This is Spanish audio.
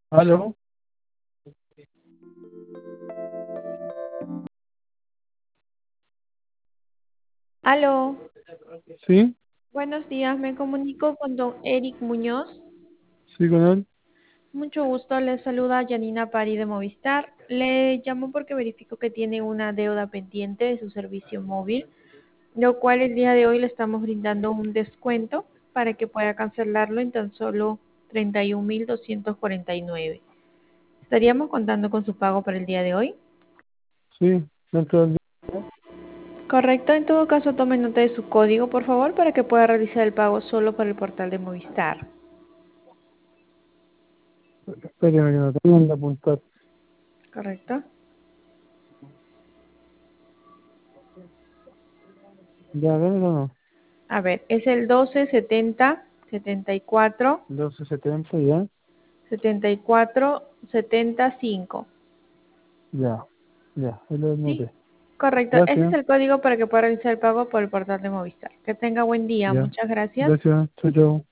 ¿Aló? Aló, ¿Sí? buenos días, me comunico con don Eric Muñoz. ¿Sí con él? Mucho gusto, le saluda Janina Pari de Movistar. Le llamo porque verifico que tiene una deuda pendiente de su servicio móvil, lo cual el día de hoy le estamos brindando un descuento para que pueda cancelarlo en tan solo 31.249. ¿Estaríamos contando con su pago para el día de hoy? Sí, dentro del día. Correcto, en todo caso tome nota de su código, por favor, para que pueda realizar el pago solo por el portal de Movistar. Espérame que no tengo que apuntar. ¿Correcto? Ya, démelo o no. A ver, es el 12 70 74 12.70, ya. 74 75. Ya, ya, ahí lo ¿Sí? noté. Correcto. Ese es Gracias. el código para que pueda realizar el pago por el portal de Movistar. Que tenga buen día. Ya, Muchas gracias. gracias. Chao, chao.